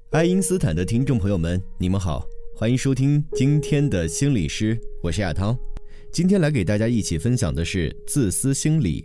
爱因斯坦的听众朋友们，你们好，欢迎收听今天的心理师，我是亚涛。今天来给大家一起分享的是自私心理。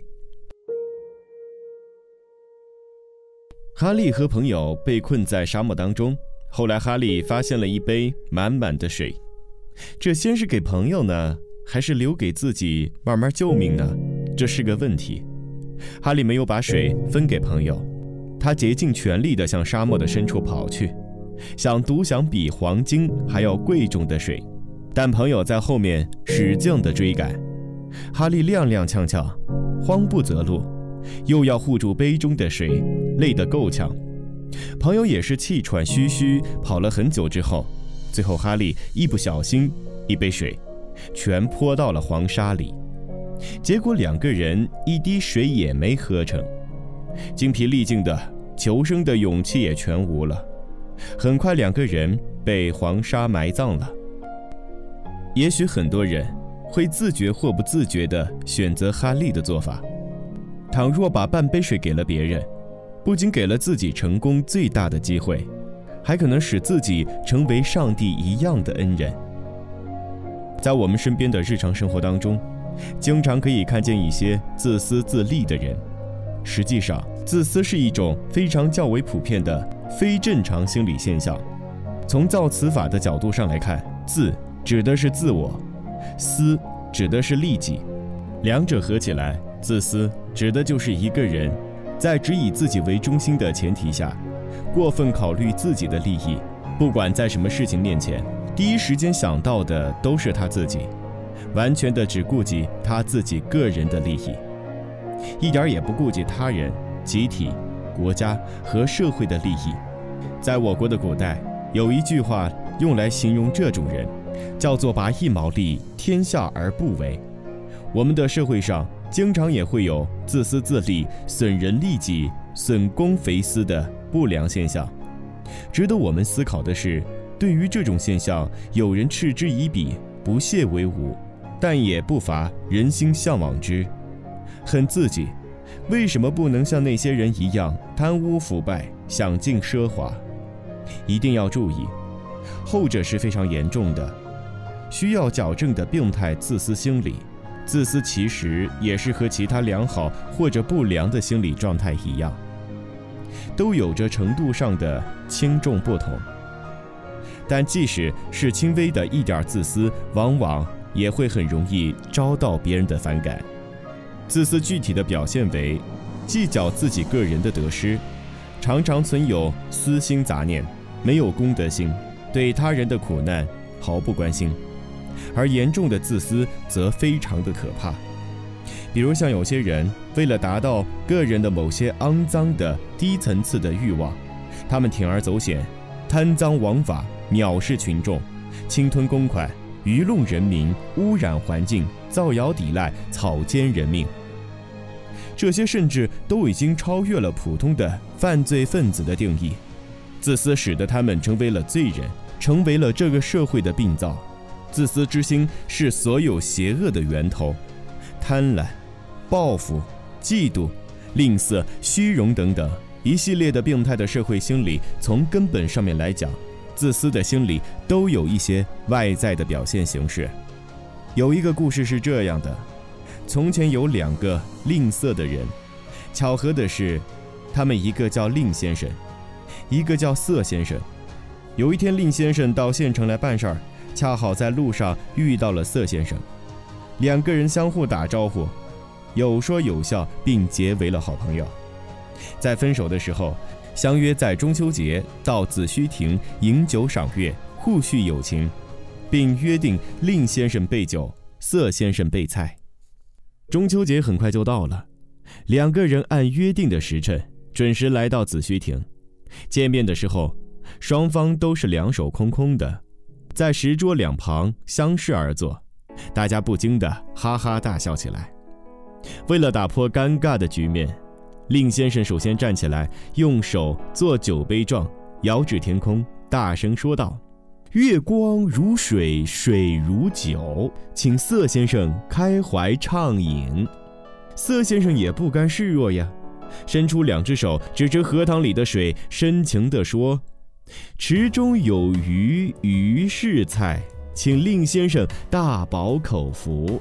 哈利和朋友被困在沙漠当中，后来哈利发现了一杯满满的水，这先是给朋友呢，还是留给自己慢慢救命呢？这是个问题。哈利没有把水分给朋友，他竭尽全力地向沙漠的深处跑去，想独享比黄金还要贵重的水，但朋友在后面使劲地追赶。哈利踉踉跄跄，慌不择路，又要护住杯中的水，累得够呛。朋友也是气喘吁吁，跑了很久之后，最后哈利一不小心，一杯水全泼到了黄沙里，结果两个人一滴水也没喝成，精疲力尽的求生的勇气也全无了。很快两个人被黄沙埋葬了。也许很多人会自觉或不自觉地选择哈利的做法，倘若把半杯水给了别人，不仅给了自己成功最大的机会，还可能使自己成为上帝一样的恩人。在我们身边的日常生活当中，经常可以看见一些自私自利的人。实际上，自私是一种非常较为普遍的非正常心理现象。从造词法的角度上来看，自指的是自我，私指的是利己，两者合起来，自私指的就是一个人在只以自己为中心的前提下，过分考虑自己的利益，不管在什么事情面前，第一时间想到的都是他自己，完全的只顾及他自己个人的利益，一点也不顾及他人、集体、国家和社会的利益。在我国的古代，有一句话用来形容这种人，叫做拔一毛利，天下而不为。我们的社会上经常也会有自私自利、损人利己、损公肥私的不良现象。值得我们思考的是，对于这种现象，有人嗤之以鼻，不屑为伍，但也不乏人心向往之。很自己，为什么不能像那些人一样贪污腐败、享尽奢华？一定要注意，后者是非常严重的，需要矫正的病态自私心理。自私其实也是和其他良好或者不良的心理状态一样，都有着程度上的轻重不同。但即使是轻微的一点自私，往往也会很容易招到别人的反感。自私具体的表现为计较自己个人的得失，常常存有私心杂念，没有公德心，对他人的苦难毫不关心。而严重的自私则非常的可怕，比如像有些人为了达到个人的某些肮脏的低层次的欲望，他们铤而走险，贪赃枉法，藐视群众，侵吞公款，愚弄人民，污染环境，造谣抵赖，草菅人命。这些甚至都已经超越了普通的犯罪分子的定义。自私使得他们成为了罪人，成为了这个社会的病灶。自私之心是所有邪恶的源头，贪婪、报复、嫉妒、吝啬、虚荣等等一系列的病态的社会心理，从根本上面来讲，自私的心理都有一些外在的表现形式。有一个故事是这样的：从前有两个吝啬的人，巧合的是，他们一个叫令先生，一个叫色先生。有一天，令先生到县城来办事儿，恰好在路上遇到了色先生，两个人相互打招呼，有说有笑，并结为了好朋友。在分手的时候，相约在中秋节到子虚亭饮酒赏月，互叙友情，并约定令先生备酒，色先生备菜。中秋节很快就到了，两个人按约定的时辰准时来到子虚亭。见面的时候，双方都是两手空空的，在石桌两旁相视而坐，大家不禁的哈哈大笑起来。为了打破尴尬的局面，令先生首先站起来，用手做酒杯状，遥指天空，大声说道：月光如水，水如酒，请色先生开怀畅饮。色先生也不甘示弱呀，伸出两只手指着荷塘里的水，深情地说： 池中有鱼，鱼是菜，请令先生大饱口福。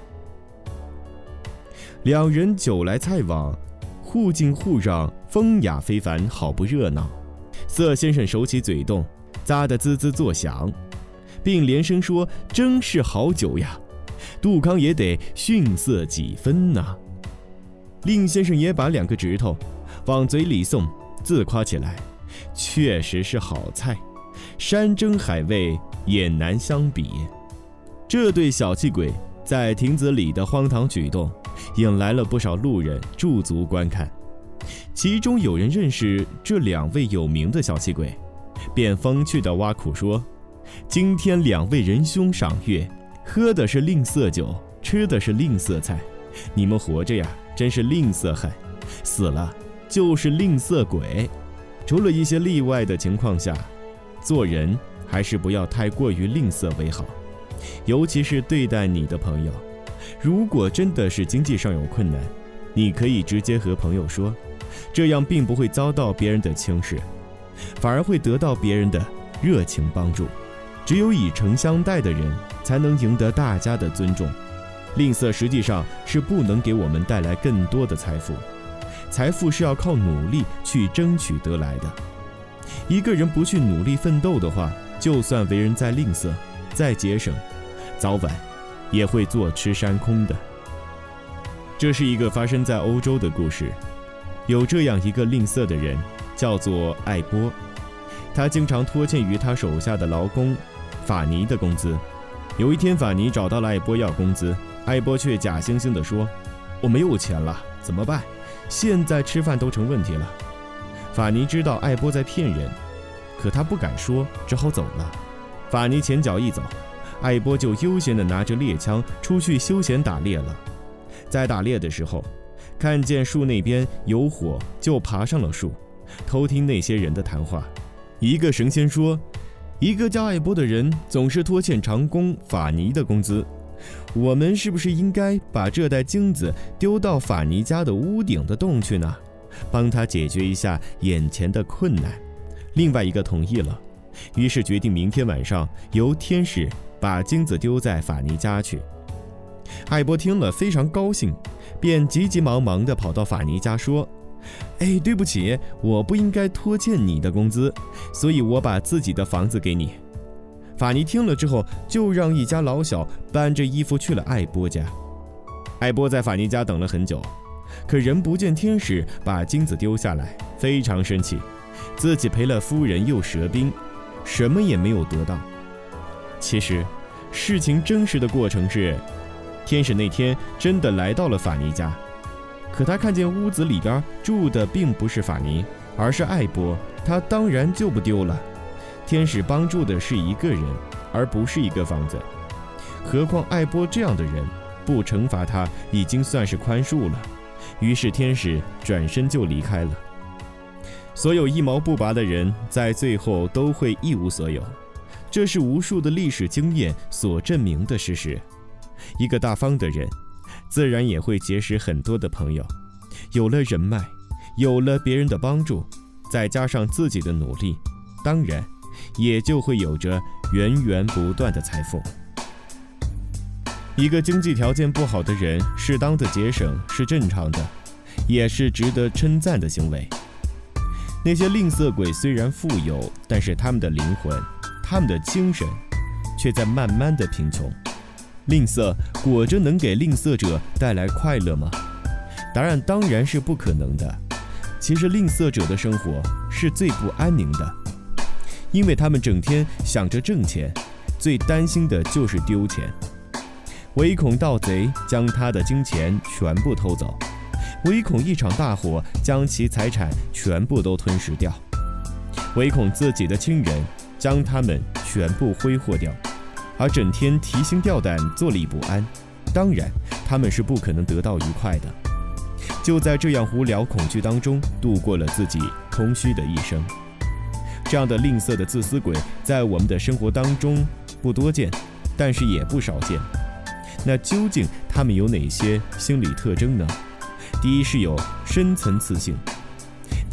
两人酒来菜往，互敬互让，风雅非凡，好不热闹。色先生手起嘴动，咂得滋滋作响，并连声说：“真是好酒呀！”杜康也得逊色几分呐。令先生也把2个指头往嘴里送，自夸起来：“确实是好菜，山珍海味也难相比。”这对小气鬼在亭子里的荒唐举动，引来了不少路人驻足观看。其中有人认识这2位有名的小气鬼，便风趣地挖苦说：“今天2位仁兄赏月，喝的是吝啬酒，吃的是吝啬菜，你们活着呀，真是吝啬汉，死了就是吝啬鬼。”除了一些例外的情况下，做人还是不要太过于吝啬为好，尤其是对待你的朋友。如果真的是经济上有困难，你可以直接和朋友说，这样并不会遭到别人的轻视，反而会得到别人的热情帮助。只有以诚相待的人，才能赢得大家的尊重。吝啬实际上是不能给我们带来更多的财富，财富是要靠努力去争取得来的。一个人不去努力奋斗的话，就算为人再吝啬再节省，早晚也会坐吃山空的。这是一个发生在欧洲的故事。有这样一个吝啬的人，叫做艾波，他经常拖欠于他手下的劳工法尼的工资。有一天，法尼找到了艾波要工资，艾波却假惺惺地说：“我没有钱了，怎么办？现在吃饭都成问题了。”法尼知道艾波在骗人，可他不敢说，只好走了。法尼前脚一走，艾波就悠闲地拿着猎枪出去休闲打猎了。在打猎的时候，看见树那边有火，就爬上了树，偷听那些人的谈话。一个神仙说，一个叫艾波的人总是拖欠长工法尼的工资，我们是不是应该把这袋金子丢到法尼家的屋顶的洞去呢？帮他解决一下眼前的困难。另外一个同意了，于是决定明天晚上由天使把金子丢在法尼家去。艾波听了非常高兴，便急急忙忙地跑到法尼家说：“对不起，我不应该拖欠你的工资，所以我把自己的房子给你。”法尼听了之后，就让一家老小搬着衣服去了艾波家。艾波在法尼家等了很久，可仍不见天使把金子丢下来，非常生气，自己赔了夫人又折兵，什么也没有得到。其实事情真实的过程是，天使那天真的来到了法尼家，可他看见屋子里边住的并不是法尼，而是艾波，他当然就不丢了。天使帮助的是一个人，而不是一个房子，何况艾波这样的人，不惩罚他已经算是宽恕了。于是天使转身就离开了。所有一毛不拔的人，在最后都会一无所有，这是无数的历史经验所证明的事实。一个大方的人，自然也会结识很多的朋友，有了人脉，有了别人的帮助，再加上自己的努力，当然也就会有着源源不断的财富。一个经济条件不好的人，适当的节省是正常的，也是值得称赞的行为。那些吝啬鬼虽然富有，但是他们的灵魂，他们的精神却在慢慢的贫穷。吝啬果真能给吝啬者带来快乐吗？答案当然是不可能的。其实吝啬者的生活是最不安宁的，因为他们整天想着挣钱，最担心的就是丢钱，唯恐盗贼将他的金钱全部偷走，唯恐一场大火将其财产全部都吞噬掉，唯恐自己的亲人将他们全部挥霍掉，而整天提心吊胆，坐立不安，当然他们是不可能得到愉快的。就在这样无聊恐惧当中度过了自己空虚的一生。这样的吝啬的自私鬼在我们的生活当中不多见，但是也不少见。那究竟他们有哪些心理特征呢？第一是有深层次性，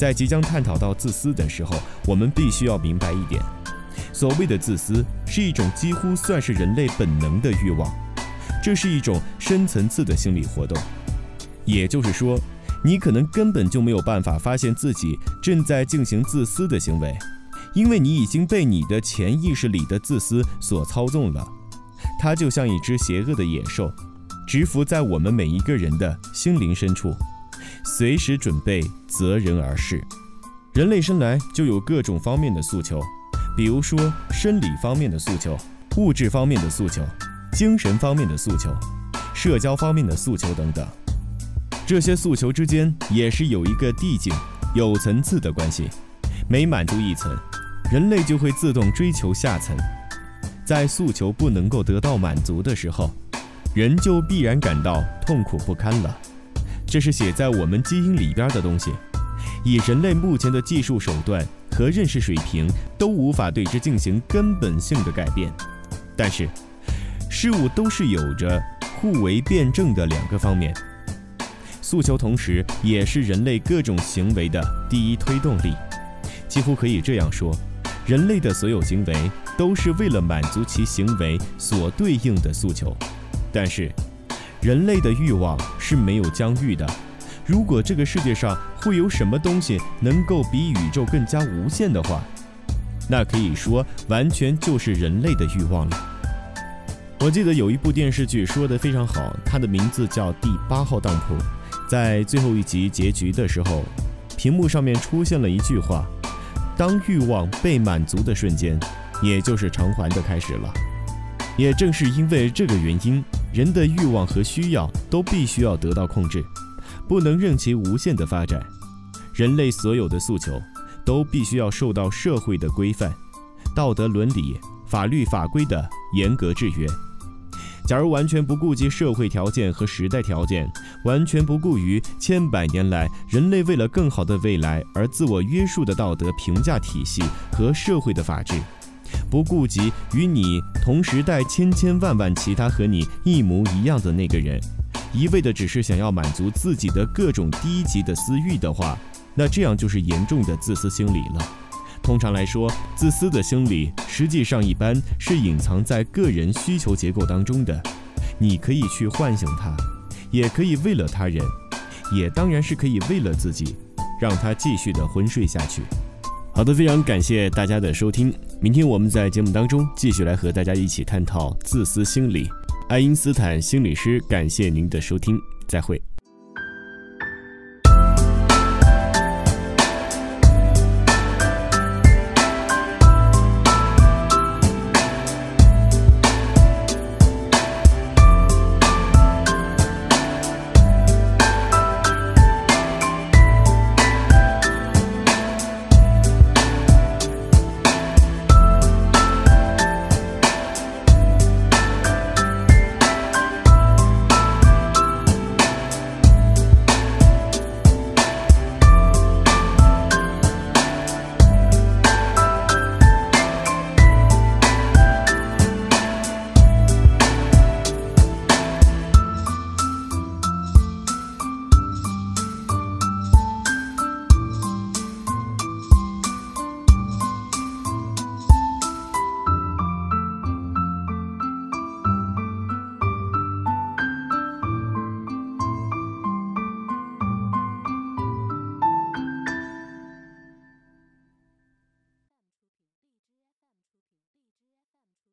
在即将探讨到自私的时候，我们必须要明白一点，所谓的自私是一种几乎算是人类本能的欲望，这是一种深层次的心理活动。也就是说，你可能根本就没有办法发现自己正在进行自私的行为，因为你已经被你的潜意识里的自私所操纵了。它就像一只邪恶的野兽，蛰伏在我们每一个人的心灵深处，随时准备择人而噬。人类生来就有各种方面的诉求，比如说生理方面的诉求、物质方面的诉求、精神方面的诉求、社交方面的诉求等等。这些诉求之间也是有一个递进、有层次的关系。每满足一层，人类就会自动追求下层。在诉求不能够得到满足的时候，人就必然感到痛苦不堪了。这是写在我们基因里边的东西，以人类目前的技术手段和认识水平都无法对之进行根本性的改变。但是事物都是有着互为辩证的两个方面，诉求同时也是人类各种行为的第一推动力。几乎可以这样说，人类的所有行为都是为了满足其行为所对应的诉求。但是人类的欲望是没有疆域的，如果这个世界上会有什么东西能够比宇宙更加无限的话，那可以说完全就是人类的欲望了。我记得有一部电视剧说得非常好，它的名字叫《第8号当铺》。在最后一集结局的时候，屏幕上面出现了一句话：当欲望被满足的瞬间，也就是偿还的开始了。也正是因为这个原因，人的欲望和需要都必须要得到控制，不能任其无限的发展。人类所有的诉求都必须要受到社会的规范、道德伦理、法律法规的严格制约。假如完全不顾及社会条件和时代条件，完全不顾于千百年来人类为了更好的未来而自我约束的道德评价体系和社会的法治，不顾及与你同时代千千万万其他和你一模一样的那个人，一味的只是想要满足自己的各种低级的私欲的话，那这样就是严重的自私心理了。通常来说，自私的心理实际上一般是隐藏在个人需求结构当中的，你可以去唤醒它，也可以为了他人，也当然是可以为了自己，让他继续的昏睡下去。好的，非常感谢大家的收听，明天我们在节目当中继续来和大家一起探讨自私心理。爱因斯坦心理师感谢您的收听，再会。